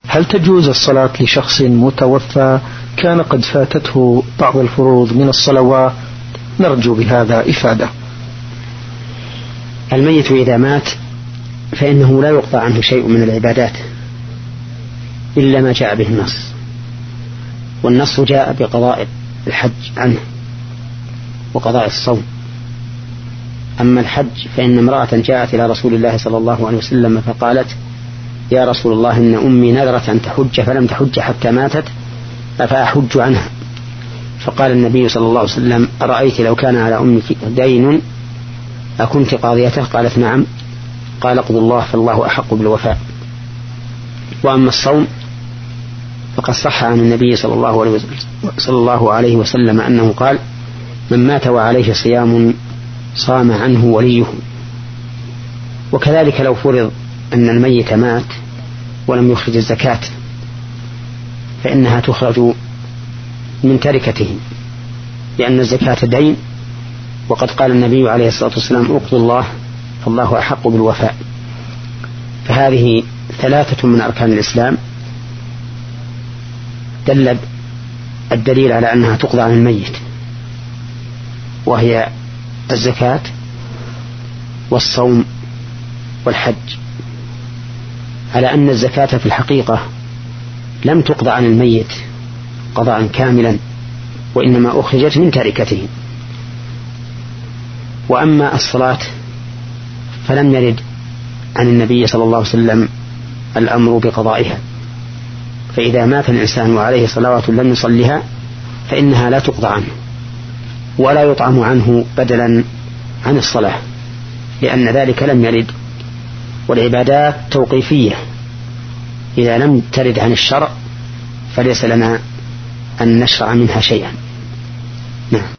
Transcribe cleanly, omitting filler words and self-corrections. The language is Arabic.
هل تجوز الصلاة لشخص متوفى كان قد فاتته بعض الفروض من الصلوات؟ نرجو بهذا إفادة. الميت إذا مات فإنه لا يقطع عنه شيء من العبادات إلا ما جاء به النص، والنص جاء بقضاء الحج عنه وقضاء الصوم. أما الحج فإن امرأة جاءت إلى رسول الله صلى الله عليه وسلم فقالت: يا رسول الله، إن أمي نذرت أن تحج فلم تحج حتى ماتت، أفأحج عنها؟ فقال النبي صلى الله عليه وسلم: أرأيت لو كان على أمك دين أكنت قاضيته؟ قالت: نعم. قال: اقضوا الله فالله أحق بالوفاء. وأما الصوم فقد صح عن النبي صلى الله عليه وسلم أنه قال: من مات وعليه صيام صام عنه وليه. وكذلك لو فرض أن الميت مات ولم يخرج الزكاة فإنها تخرج من تركته، لأن الزكاة دين، وقد قال النبي عليه الصلاة والسلام: اقضوا الله فالله أحق بالوفاء. فهذه 3 من أركان الإسلام دل الدليل على أنها تقضى عن الميت، وهي الزكاة والصوم والحج، على أن الزكاة في الحقيقة لم تقضى عن الميت قضاء كاملا، وإنما أخرجت من تركته. وأما الصلاة فلم يرد عن النبي صلى الله عليه وسلم الأمر بقضائها، فإذا مات الإنسان وعليه صلوات لم يصلها فإنها لا تقضى عنه ولا يطعم عنه بدلا عن الصلاة، لأن ذلك لم يرد. والعبادات توقيفية، إذا لم ترد عن الشرع فليس لنا أن نشرع منها شيئا. نعم.